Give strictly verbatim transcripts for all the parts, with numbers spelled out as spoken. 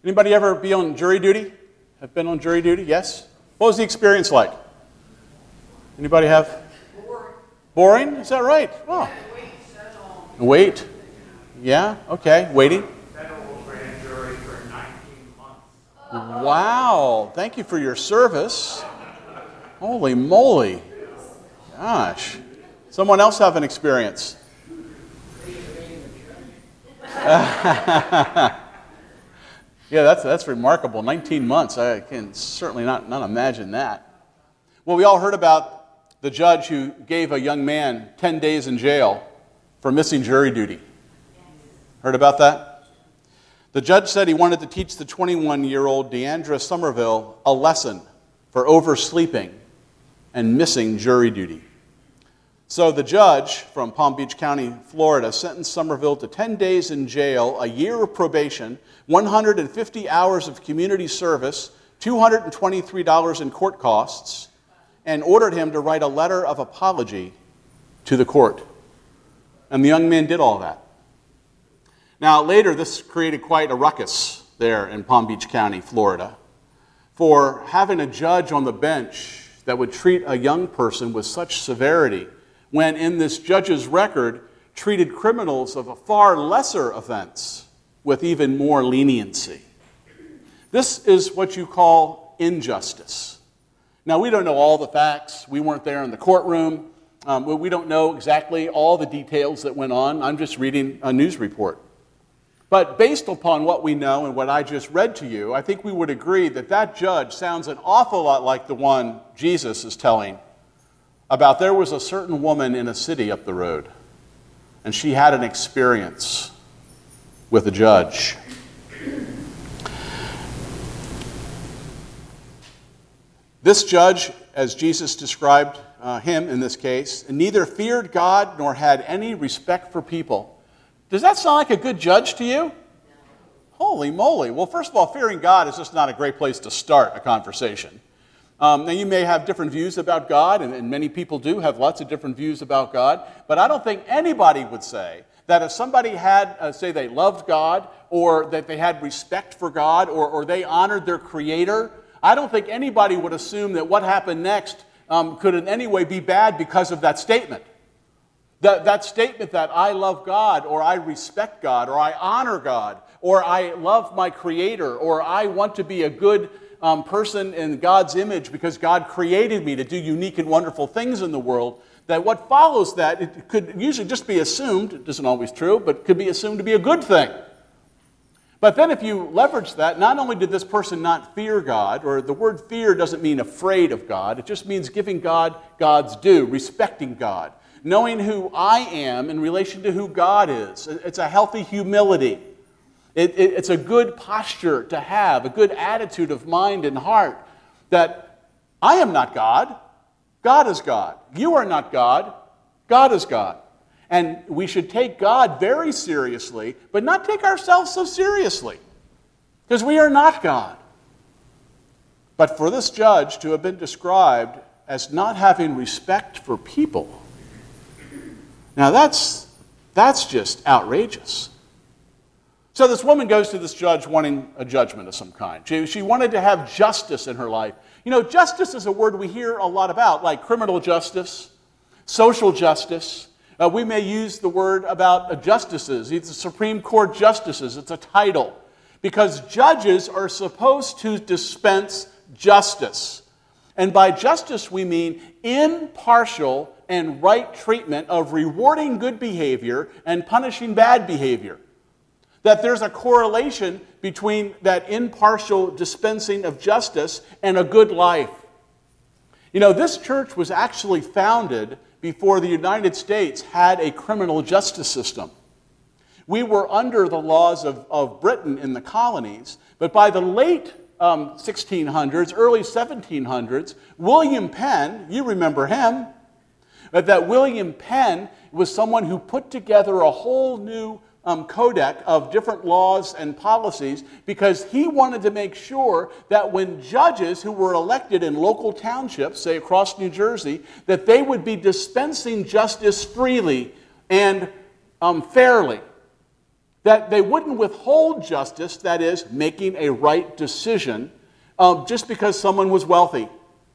Anybody ever be on jury duty? Have been on jury duty? Yes? What was the experience like? Anybody have? Boring. Boring? Is that right? Oh. Wait. Yeah? Okay. Waiting. Federal grand jury for nineteen months. Wow. Thank you for your service. Holy moly. Gosh. Someone else have an experience? Yeah, that's that's remarkable. nineteen months. I can certainly not, not imagine that. Well, we all heard about the judge who gave a young man ten days in jail for missing jury duty. Heard about that? The judge said he wanted to teach the twenty-one-year-old Deandra Somerville a lesson for oversleeping and missing jury duty. So the judge from Palm Beach County, Florida, sentenced Somerville to ten days in jail, a year of probation, one hundred fifty hours of community service, two hundred twenty-three dollars in court costs, and ordered him to write a letter of apology to the court. And the young man did all that. Now, later, this created quite a ruckus there in Palm Beach County, Florida, for having a judge on the bench that would treat a young person with such severity when in this judge's record treated criminals of a far lesser offense with even more leniency. This is what you call injustice. Now, we don't know all the facts. We weren't there in the courtroom. Um, we don't know exactly all the details that went on. I'm just reading a news report. But based upon what we know and what I just read to you, I think we would agree that that judge sounds an awful lot like the one Jesus is telling about. There was a certain woman in a city up the road, and she had an experience with a judge. This judge, as Jesus described uh, him in this case, neither feared God nor had any respect for people. Does that sound like a good judge to you? Holy moly. Well, first of all, fearing God is just not a great place to start a conversation. Um, now, you may have different views about God, and, and many people do have lots of different views about God, but I don't think anybody would say that if somebody had, uh, say they loved God, or that they had respect for God, or, or they honored their Creator, I don't think anybody would assume that what happened next um, could in any way be bad because of that statement. That, that statement that I love God, or I respect God, or I honor God, or I love my Creator, or I want to be a good um, person in God's image because God created me to do unique and wonderful things in the world, that what follows that, it could usually just be assumed, it isn't always true, but could be assumed to be a good thing. But then if you leverage that, not only did this person not fear God, or the word fear doesn't mean afraid of God, it just means giving God God's due, respecting God, knowing who I am in relation to who God is. It's a healthy humility. It, it, it's a good posture to have, a good attitude of mind and heart, that I am not God, God is God. You are not God, God is God. And we should take God very seriously, but not take ourselves so seriously, because we are not God. But for this judge to have been described as not having respect for people, now that's, that's just outrageous. So this woman goes to this judge wanting a judgment of some kind. She, she wanted to have justice in her life. You know, justice is a word we hear a lot about, like criminal justice, social justice. Uh, we may use the word about uh, justices. It's the Supreme Court justices. It's a title. Because judges are supposed to dispense justice. And by justice we mean impartial and right treatment of rewarding good behavior and punishing bad behavior. That there's a correlation between that impartial dispensing of justice and a good life. You know, this church was actually founded before the United States had a criminal justice system. We were under the laws of, of Britain in the colonies, but by the late um, sixteen hundreds, early seventeen hundreds, William Penn, you remember him, that William Penn was someone who put together a whole new Um, codec of different laws and policies, because he wanted to make sure that when judges who were elected in local townships, say across New Jersey, that they would be dispensing justice freely and um, fairly. that they wouldn't withhold justice, that is, making a right decision, uh, just because someone was wealthy,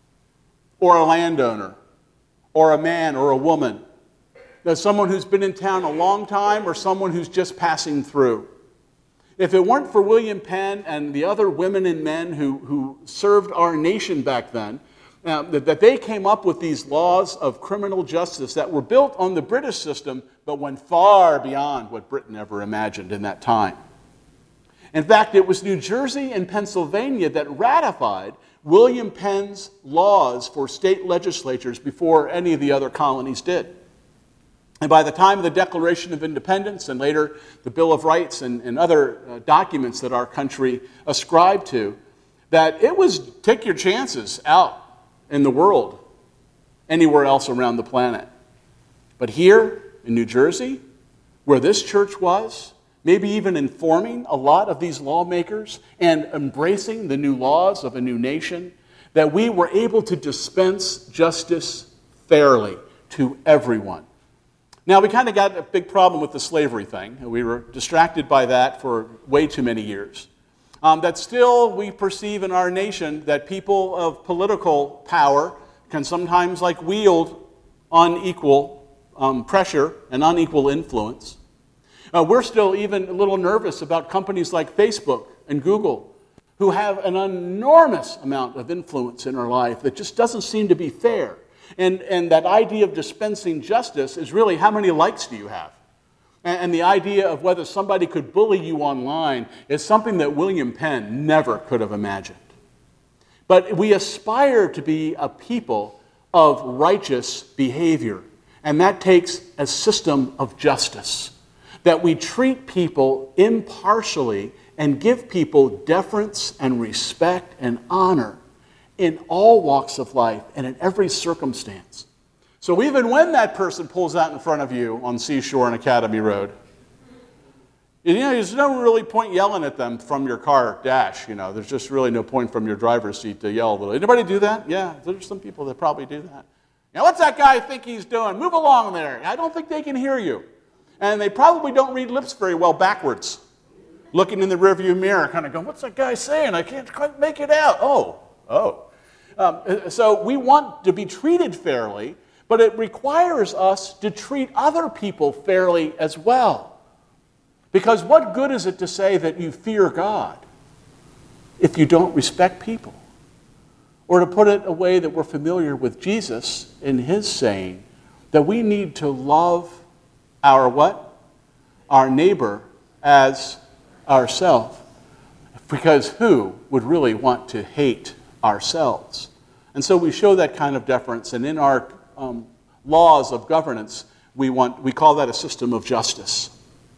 or a landowner, or a man or a woman, there's someone who's been in town a long time, or someone who's just passing through. If it weren't for William Penn and the other women and men who, who served our nation back then, uh, that, that they came up with these laws of criminal justice that were built on the British system, but went far beyond what Britain ever imagined in that time. In fact, it was New Jersey and Pennsylvania that ratified William Penn's laws for state legislatures before any of the other colonies did. And by the time of the Declaration of Independence and later the Bill of Rights and, and other uh, documents that our country ascribed to, that it was take your chances out in the world, anywhere else around the planet. But here in New Jersey, where this church was, maybe even informing a lot of these lawmakers and embracing the new laws of a new nation, that we were able to dispense justice fairly to everyone. Now, we kind of got a big problem with the slavery thing. We were distracted by that for way too many years. Um, that still we perceive in our nation that people of political power can sometimes like wield unequal um, pressure and unequal influence. Uh, we're still even a little nervous about companies like Facebook and Google, who have an enormous amount of influence in our life that just doesn't seem to be fair. And, and that idea of dispensing justice is really how many likes do you have? And, and the idea of whether somebody could bully you online is something that William Penn never could have imagined. But we aspire to be a people of righteous behavior, and that takes a system of justice. That we treat people impartially and give people deference and respect and honor in all walks of life and in every circumstance. So even when that person pulls out in front of you on Seashore and Academy Road, you know, there's no really point yelling at them from your car dash. You know, there's just really no point from your driver's seat to yell a little. Anybody do that? Yeah, there's some people that probably do that. Now, what's that guy think he's doing? Move along there. I don't think they can hear you. And they probably don't read lips very well backwards, looking in the rearview mirror, kind of going, what's that guy saying? I can't quite make it out. Oh, oh. Um, so we want to be treated fairly, but it requires us to treat other people fairly as well. Because what good is it to say that you fear God if you don't respect people? Or to put it a way that we're familiar with Jesus in his saying, that we need to love our what? Our neighbor as ourselves. Because who would really want to hate ourselves? And so we show that kind of deference, and in our um, laws of governance, we want we call that a system of justice.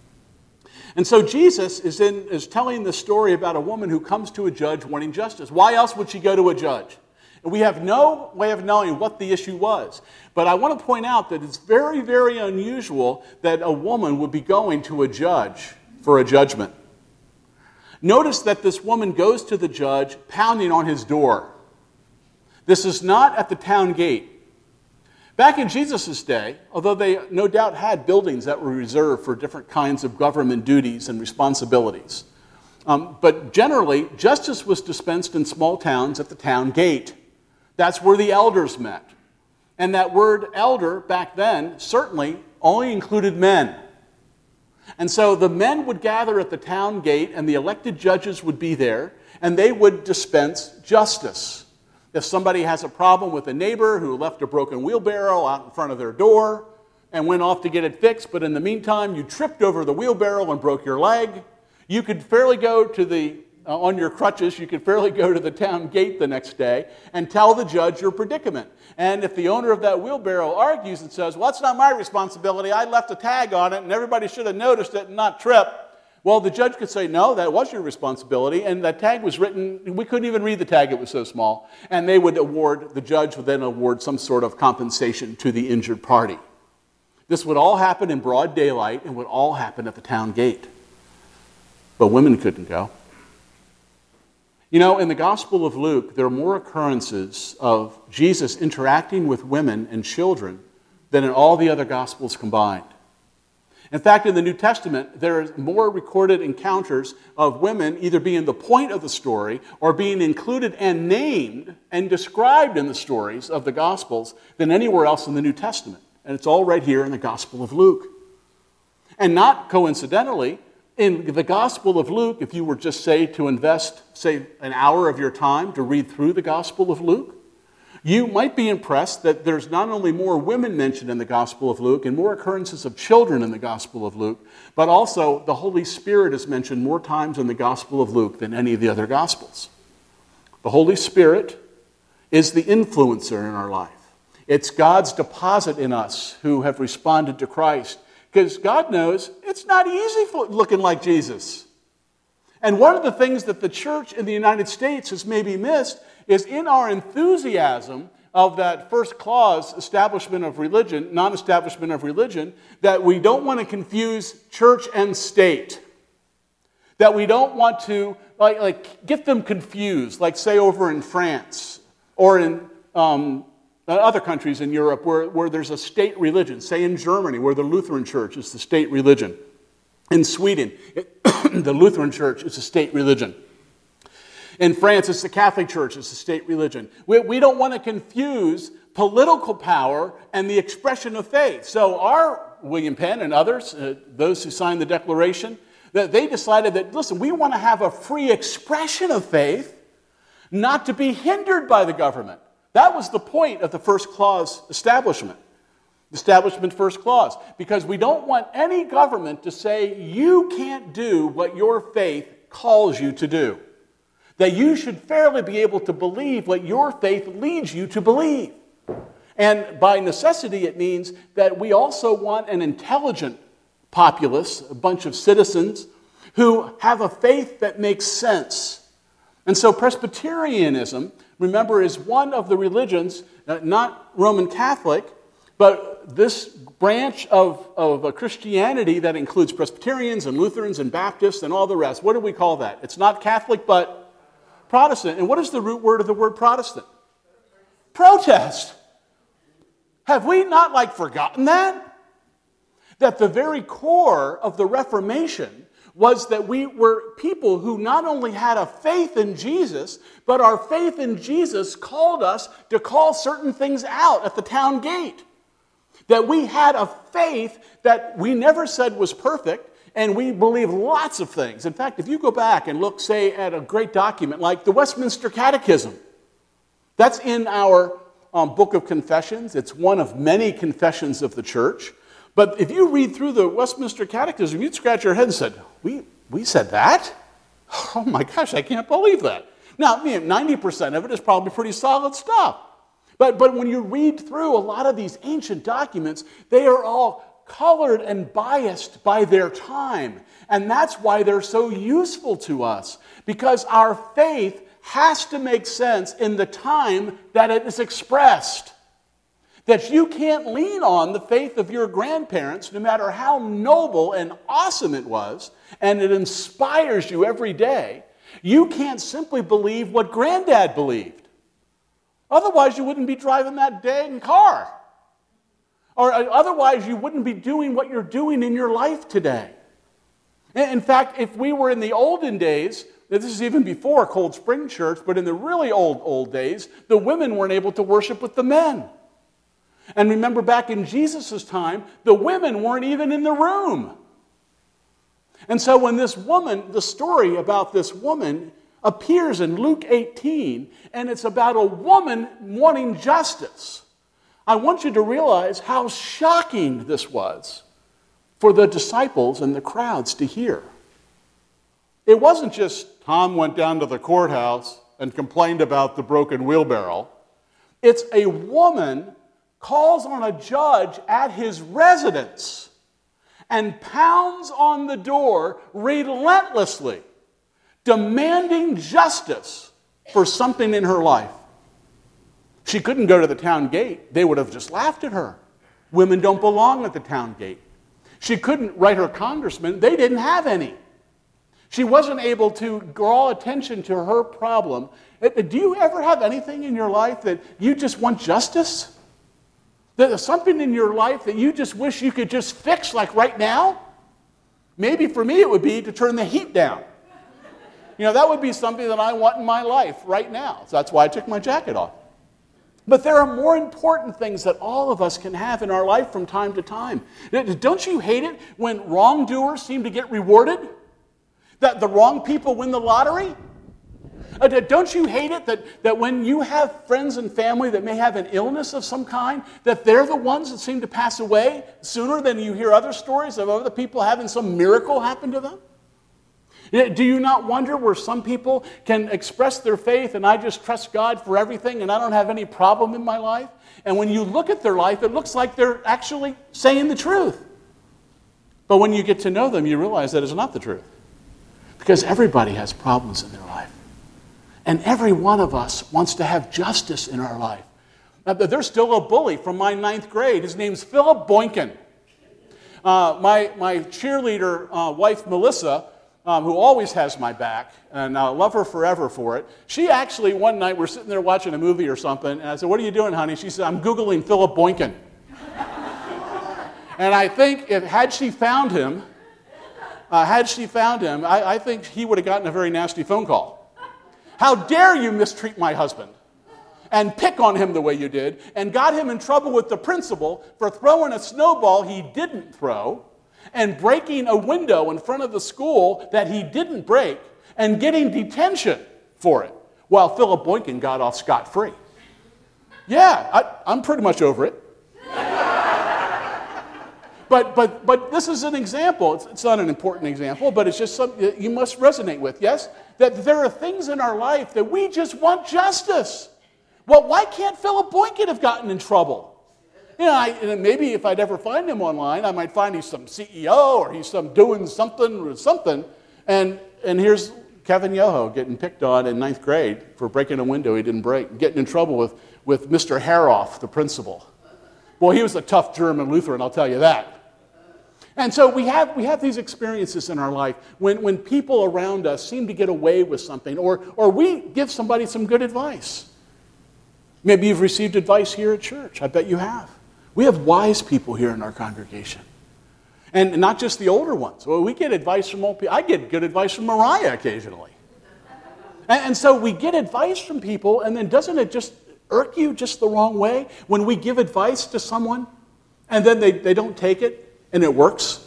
And so Jesus is in is telling the story about a woman who comes to a judge wanting justice. Why else would she go to a judge? And we have no way of knowing what the issue was. But I want to point out that it's very, very unusual that a woman would be going to a judge for a judgment. Notice that this woman goes to the judge pounding on his door. This is not at the town gate. Back in Jesus' day, although they no doubt had buildings that were reserved for different kinds of government duties and responsibilities, um, but generally, justice was dispensed in small towns at the town gate. That's where the elders met. And that word elder back then certainly only included men. And so the men would gather at the town gate, and the elected judges would be there, and they would dispense justice. If somebody has a problem with a neighbor who left a broken wheelbarrow out in front of their door and went off to get it fixed, but in the meantime you tripped over the wheelbarrow and broke your leg, you could fairly go to the, uh, on your crutches, you could fairly go to the town gate the next day and tell the judge your predicament. And if the owner of that wheelbarrow argues and says, well, that's not my responsibility, I left a tag on it and everybody should have noticed it and not trip, well, the judge could say, no, that was your responsibility, and that tag was written, we couldn't even read the tag, it was so small, and they would award, the judge would then award some sort of compensation to the injured party. This would all happen in broad daylight and would all happen at the town gate. But women couldn't go. You know, in the Gospel of Luke, there are more occurrences of Jesus interacting with women and children than in all the other Gospels combined. In fact, in the New Testament, there are more recorded encounters of women either being the point of the story or being included and named and described in the stories of the Gospels than anywhere else in the New Testament. And it's all right here in the Gospel of Luke. And not coincidentally, in the Gospel of Luke, if you were just, say, to invest, say, an hour of your time to read through the Gospel of Luke, you might be impressed that there's not only more women mentioned in the Gospel of Luke and more occurrences of children in the Gospel of Luke, but also the Holy Spirit is mentioned more times in the Gospel of Luke than any of the other Gospels. The Holy Spirit is the influencer in our life. It's God's deposit in us who have responded to Christ, because God knows it's not easy for looking like Jesus. And one of the things that the church in the United States has maybe missed is in our enthusiasm of that first clause, establishment of religion, non-establishment of religion, that we don't want to confuse church and state. That we don't want to like, like get them confused, like say over in France or in um, other countries in Europe where, where there's a state religion, say in Germany where the Lutheran Church is the state religion. In Sweden, it, the Lutheran Church is a state religion. In France, it's the Catholic Church, it's the state religion. We, we don't want to confuse political power and the expression of faith. So our William Penn and others, uh, those who signed the Declaration, that they decided that, listen, we want to have a free expression of faith, not to be hindered by the government. That was the point of the first clause establishment. Establishment first clause. Because we don't want any government to say, you can't do what your faith calls you to do. That you should fairly be able to believe what your faith leads you to believe. And by necessity, it means that we also want an intelligent populace, a bunch of citizens, who have a faith that makes sense. And so Presbyterianism, remember, is one of the religions, not Roman Catholic, but this branch of, of Christianity that includes Presbyterians and Lutherans and Baptists and all the rest. What do we call that? It's not Catholic, but Protestant. And what is the root word of the word Protestant? Protest. Have we not like forgotten that? That the very core of the Reformation was that we were people who not only had a faith in Jesus, but our faith in Jesus called us to call certain things out at the town gate. That we had a faith that we never said was perfect, and we believe lots of things. In fact, if you go back and look, say, at a great document like the Westminster Catechism, that's in our um, Book of Confessions. It's one of many confessions of the church. But if you read through the Westminster Catechism, you'd scratch your head and said, we, we said that? Oh my gosh, I can't believe that. Now, ninety percent of it is probably pretty solid stuff. But, but when you read through a lot of these ancient documents, they are all colored and biased by their time. And that's why they're so useful to us. Because our faith has to make sense in the time that it is expressed. That you can't lean on the faith of your grandparents, no matter how noble and awesome it was, and it inspires you every day. You can't simply believe what Granddad believed. Otherwise, you wouldn't be driving that dang car. Or otherwise, you wouldn't be doing what you're doing in your life today. In fact, if we were in the olden days, this is even before Cold Spring Church, but in the really old, old days, the women weren't able to worship with the men. And remember back in Jesus' time, the women weren't even in the room. And so when this woman, the story about this woman appears in Luke eighteen, and it's about a woman wanting justice, I want you to realize how shocking this was for the disciples and the crowds to hear. It wasn't just Tom went down to the courthouse and complained about the broken wheelbarrow. It's a woman calls on a judge at his residence and pounds on the door relentlessly, demanding justice for something in her life. She couldn't go to the town gate. They would have just laughed at her. Women don't belong at the town gate. She couldn't write her congressman. They didn't have any. She wasn't able to draw attention to her problem. Do you ever have anything in your life that you just want justice? There's something in your life that you just wish you could just fix like right now? Maybe for me it would be to turn the heat down. You know, that would be something that I want in my life right now. So that's why I took my jacket off. But there are more important things that all of us can have in our life from time to time. Don't you hate it when wrongdoers seem to get rewarded? That the wrong people win the lottery? Uh, don't you hate it that, that when you have friends and family that may have an illness of some kind, that they're the ones that seem to pass away sooner than you hear other stories of other people having some miracle happen to them? Do you not wonder where some people can express their faith and I just trust God for everything and I don't have any problem in my life? And when you look at their life, it looks like they're actually saying the truth. But when you get to know them, you realize that is not the truth. Because everybody has problems in their life. And every one of us wants to have justice in our life. Now, there's still a bully from my ninth grade. His name's Philip Boynton. Uh, my, my cheerleader uh, wife, Melissa, um, who always has my back, and I love her forever for it. She actually, one night, we're sitting there watching a movie or something, and I said, "What are you doing, honey?" She said, "I'm Googling Philip Boynton." And I think if had she found him, uh, had she found him, I, I think he would have gotten a very nasty phone call. How dare you mistreat my husband and pick on him the way you did, and got him in trouble with the principal for throwing a snowball he didn't throw and breaking a window in front of the school that he didn't break and getting detention for it while Philip Boynton got off scot-free. Yeah, I, I'm pretty much over it. But, but, but this is an example. It's, it's not an important example, but it's just something that you must resonate with, yes? That there are things in our life that we just want justice. Well, why can't Philip Boynton have gotten in trouble? You know, I, and maybe if I'd ever find him online, I might find he's some C E O or he's some doing something or something. And, and here's Kevin Yoho getting picked on in ninth grade for breaking a window he didn't break, getting in trouble with, with Mister Haroff, the principal. Well, he was a tough German Lutheran, I'll tell you that. And so we have, we have these experiences in our life when, when people around us seem to get away with something, or, or we give somebody some good advice. Maybe you've received advice here at church. I bet you have. We have wise people here in our congregation. And not just the older ones. Well, we get advice from old people. I get good advice from Mariah occasionally. And, and so we get advice from people, and then doesn't it just irk you just the wrong way when we give advice to someone and then they, they don't take it? And it works,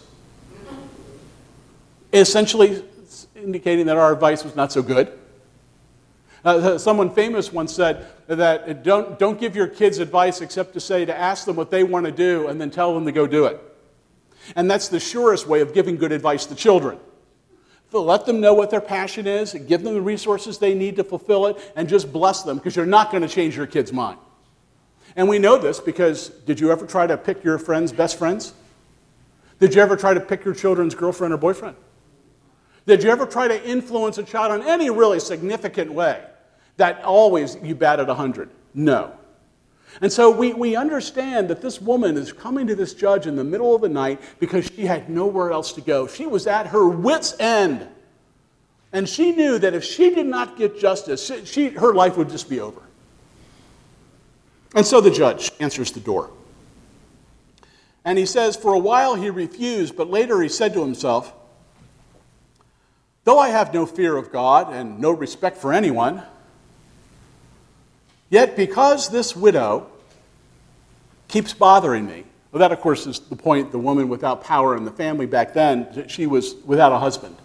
essentially indicating that our advice was not so good. Uh, someone famous once said that don't, don't give your kids advice except to say to ask them what they want to do and then tell them to go do it. And that's the surest way of giving good advice to children. So let them know what their passion is, and give them the resources they need to fulfill it, and just bless them, because you're not going to change your kid's mind. And we know this because, did you ever try to pick your friend's best friends? Did you ever try to pick your children's girlfriend or boyfriend? Did you ever try to influence a child in any really significant way that always you batted one hundred? No. And so we, we understand that this woman is coming to this judge in the middle of the night because she had nowhere else to go. She was at her wit's end. And she knew that if she did not get justice, she, she, her life would just be over. And so the judge answers the door. And he says, for a while he refused, but later he said to himself, though I have no fear of God and no respect for anyone, yet because this widow keeps bothering me. Well, that, of course, is the point, the woman without power in the family back then, she was without a husband.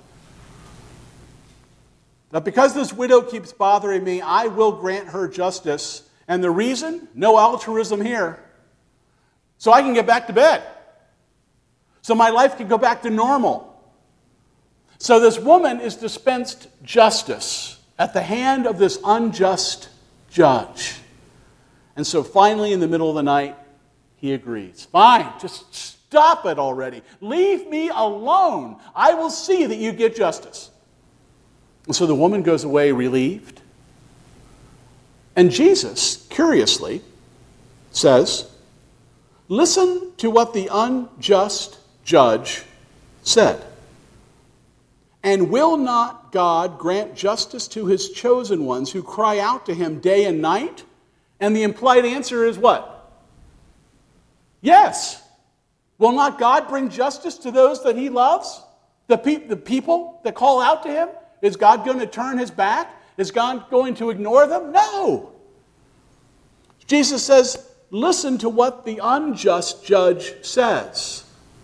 But because this widow keeps bothering me, I will grant her justice. And the reason? No altruism here. So I can get back to bed. So my life can go back to normal. So this woman is dispensed justice at the hand of this unjust judge. And so finally, in the middle of the night, he agrees. Fine, just stop it already. Leave me alone. I will see that you get justice. And so the woman goes away relieved. And Jesus, curiously, says, listen to what the unjust judge said. And will not God grant justice to his chosen ones who cry out to him day and night? And the implied answer is what? Yes. Will not God bring justice to those that he loves? The, pe- the people that call out to him? Is God going to turn his back? Is God going to ignore them? No. Jesus says, listen to what the unjust judge says.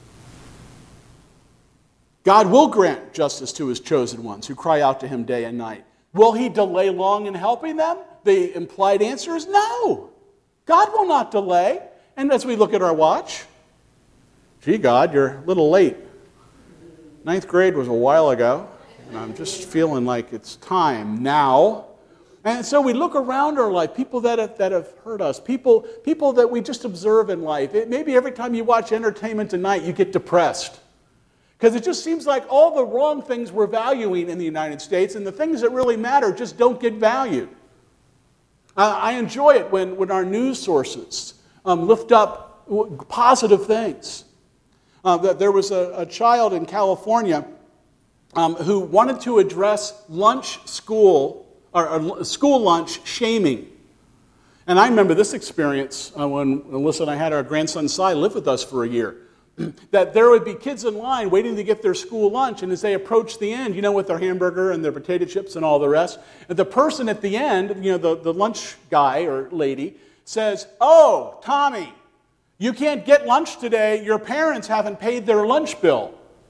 God will grant justice to his chosen ones who cry out to him day and night. Will he delay long in helping them? The implied answer is no. God will not delay. And as we look at our watch, gee, God, you're a little late. Ninth grade was a while ago, and I'm just feeling like it's time now. And so we look around our life, people that have, that have hurt us, people, people that we just observe in life. It, maybe every time you watch Entertainment Tonight, you get depressed. Because it just seems like all the wrong things we're valuing in the United States and the things that really matter just don't get valued. Uh, I enjoy it when, when our news sources um, lift up positive things. Uh, that there was a, a child in California um, who wanted to address lunch school, or, or school lunch shaming. And I remember this experience uh, when Alyssa and I had our grandson Cy live with us for a year. That there would be kids in line waiting to get their school lunch, and as they approached the end, you know, with their hamburger and their potato chips and all the rest, the person at the end, you know, the, the lunch guy or lady, says, "Oh, Tommy, you can't get lunch today. Your parents haven't paid their lunch bill."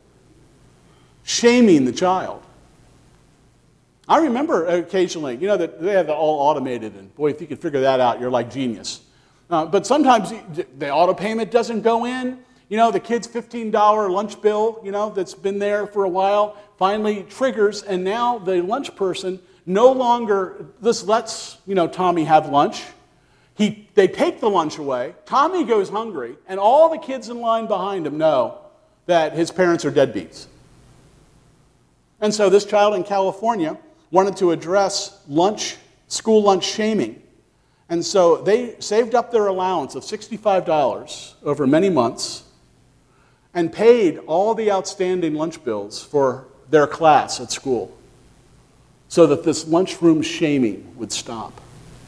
Shaming the child. I remember occasionally, you know, that they have it all automated, and boy, if you could figure that out, you're like genius. Uh, but sometimes the auto payment doesn't go in. You know, the kid's fifteen dollars lunch bill, you know, that's been there for a while, finally triggers, and now the lunch person no longer, this lets, you know, Tommy have lunch. He, they take the lunch away. Tommy goes hungry, and all the kids in line behind him know that his parents are deadbeats. And so this child in California wanted to address lunch, school lunch shaming. And so they saved up their allowance of sixty-five dollars over many months and paid all the outstanding lunch bills for their class at school so that this lunchroom shaming would stop.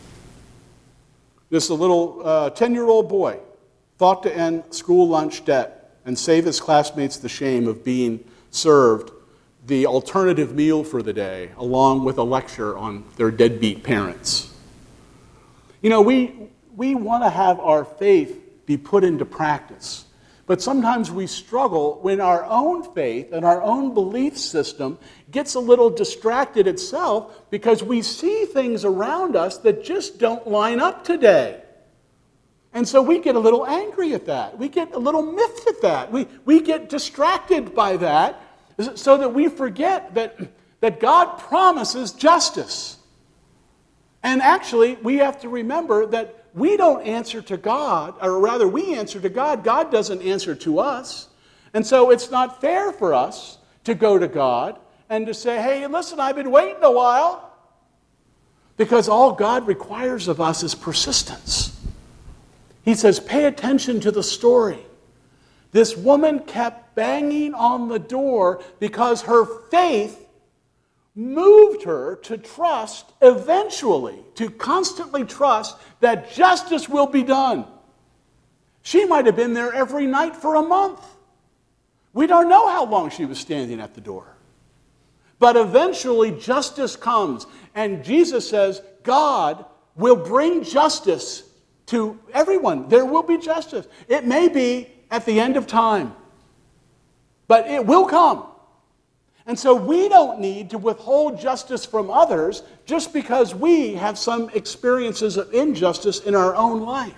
This little uh, ten-year-old boy thought to end school lunch debt and save his classmates the shame of being served the alternative meal for the day, along with a lecture on their deadbeat parents. You know, we, we want to have our faith be put into practice. But sometimes we struggle when our own faith and our own belief system gets a little distracted itself because we see things around us that just don't line up today. And so we get a little angry at that. We get a little miffed at that. We, we get distracted by that so that we forget that, that God promises justice. And actually, we have to remember that we don't answer to God, or rather we answer to God. God doesn't answer to us. And so it's not fair for us to go to God and to say, "Hey, listen, I've been waiting a while." Because all God requires of us is persistence. He says, pay attention to the story. This woman kept banging on the door because her faith moved her to trust eventually, to constantly trust that justice will be done. She might have been there every night for a month. We don't know how long she was standing at the door. But eventually justice comes, and Jesus says God will bring justice to everyone. There will be justice. It may be at the end of time, but it will come. And so we don't need to withhold justice from others just because we have some experiences of injustice in our own life.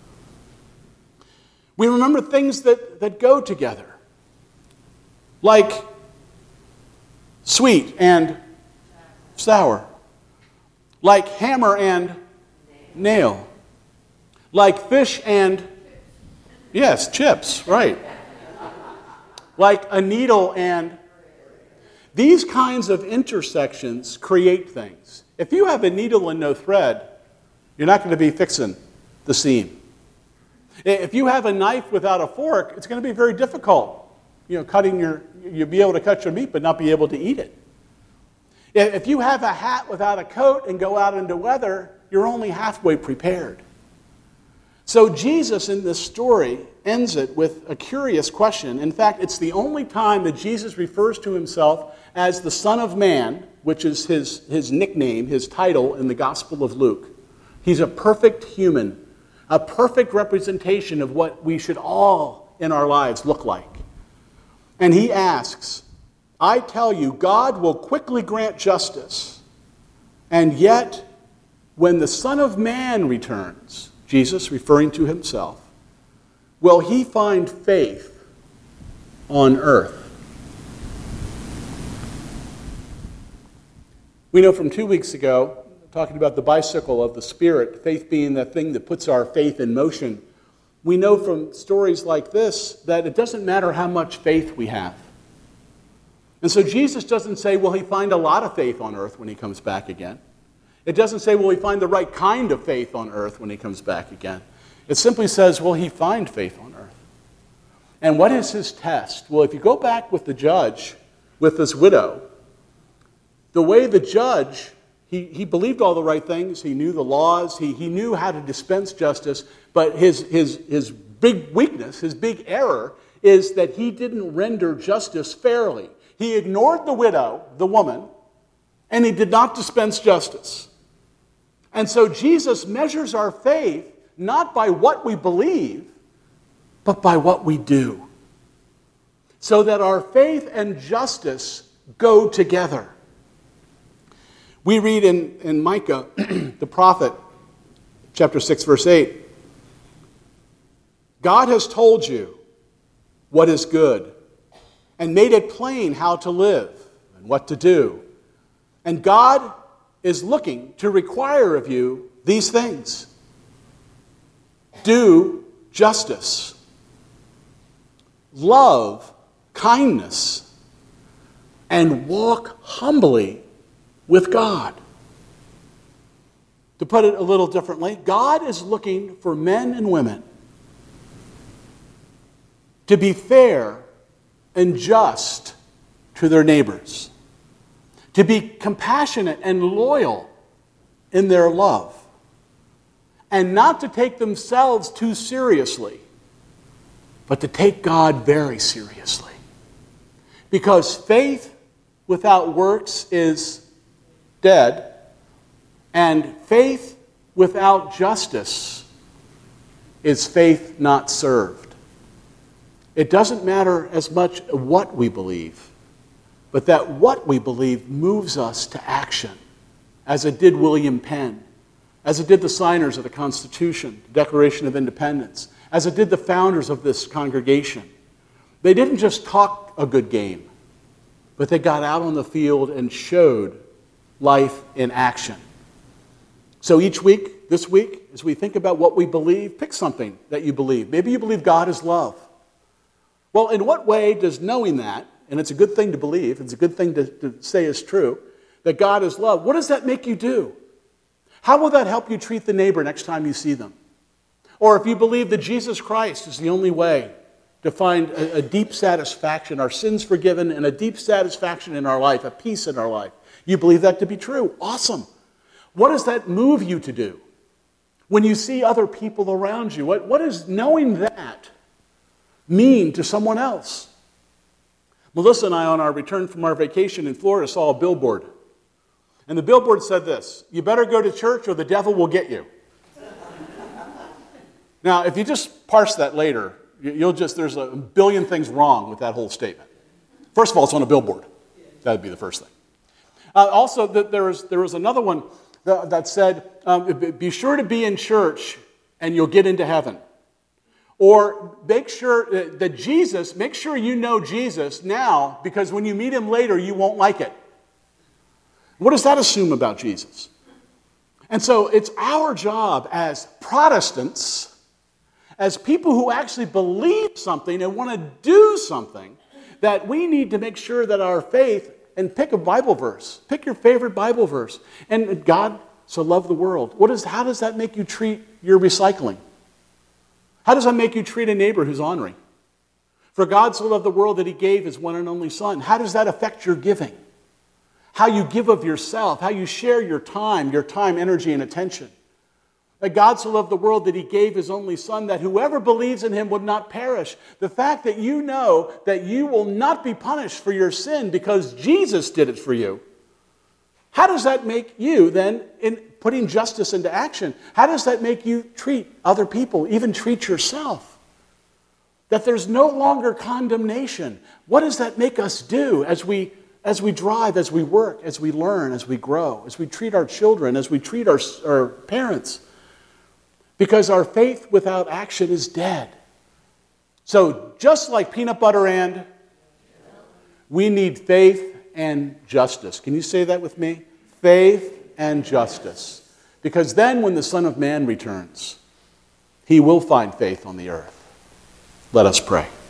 We remember things that, that go together, like sweet and sour, like hammer and nail, like fish and, yes, chips, right, like a needle and. These kinds of intersections create things. If you have a needle and no thread, you're not going to be fixing the seam. If you have a knife without a fork, it's going to be very difficult. You know, cutting your, you'll be able to cut your meat, but not be able to eat it. If you have a hat without a coat and go out into weather, you're only halfway prepared. So Jesus in this story ends it with a curious question. In fact, it's the only time that Jesus refers to himself as the Son of Man, which is his, his nickname, his title in the Gospel of Luke. He's a perfect human, a perfect representation of what we should all in our lives look like. And he asks, I tell you, God will quickly grant justice, and yet when the Son of Man returns, Jesus referring to himself, will he find faith on earth? We know from two weeks ago, talking about the bicycle of the Spirit, faith being the thing that puts our faith in motion, we know from stories like this that it doesn't matter how much faith we have. And so Jesus doesn't say, will he find a lot of faith on earth when he comes back again? It doesn't say, will he find the right kind of faith on earth when he comes back again? It simply says, will he find faith on earth? And what is his test? Well, if you go back with the judge, with this widow, the way the judge, he, he believed all the right things, he knew the laws, he, he knew how to dispense justice, but his, his, his big weakness, his big error, is that he didn't render justice fairly. He ignored the widow, the woman, and he did not dispense justice. And so Jesus measures our faith not by what we believe, but by what we do. So that our faith and justice go together. We read in, in Micah, the prophet, chapter six, verse eight, God has told you what is good and made it plain how to live and what to do. And God is looking to require of you these things. Do justice. Love kindness. And walk humbly with God. To put it a little differently, God is looking for men and women to be fair and just to their neighbors, to be compassionate and loyal in their love, and not to take themselves too seriously, but to take God very seriously. Because faith without works is dead, and faith without justice is faith not served. It doesn't matter as much what we believe, but that what we believe moves us to action, as it did William Penn, as it did the signers of the Constitution, the Declaration of Independence, as it did the founders of this congregation. They didn't just talk a good game, but they got out on the field and showed life in action. So each week, this week, as we think about what we believe, pick something that you believe. Maybe you believe God is love. Well, in what way does knowing that, and it's a good thing to believe, it's a good thing to, to say is true, that God is love, what does that make you do? How will that help you treat the neighbor next time you see them? Or if you believe that Jesus Christ is the only way to find a, a deep satisfaction, our sins forgiven, and a deep satisfaction in our life, a peace in our life, you believe that to be true. Awesome. What does that move you to do? When you see other people around you, what, what does knowing that mean to someone else? Melissa and I, on our return from our vacation in Florida, saw a billboard. And the billboard said this: you better go to church or the devil will get you. Now, if you just parse that later, you'll just, there's a billion things wrong with that whole statement. First of all, it's on a billboard. That would be the first thing. Uh, also, there was, there was another one that, that said, um, be sure to be in church and you'll get into heaven. Or make sure that Jesus, make sure you know Jesus now, because when you meet him later, you won't like it. What does that assume about Jesus? And so it's our job as Protestants, as people who actually believe something and want to do something, that we need to make sure that our faith, and pick a Bible verse, pick your favorite Bible verse, and God so loved the world. What is, how does that make you treat your recycling? How does that make you treat a neighbor who's ornery? For God so loved the world that he gave his one and only Son. How does that affect your giving? How you give of yourself, how you share your time, your time, energy, and attention. That God so loved the world that he gave his only Son, that whoever believes in him would not perish. The fact that you know that you will not be punished for your sin because Jesus did it for you. How does that make you then, in putting justice into action, how does that make you treat other people, even treat yourself? That there's no longer condemnation. What does that make us do as we as we drive, as we work, as we learn, as we grow, as we treat our children, as we treat our, our parents? Because our faith without action is dead. So just like peanut butter and, we need faith and justice. Can you say that with me? Faith and justice. Because then when the Son of Man returns, he will find faith on the earth. Let us pray.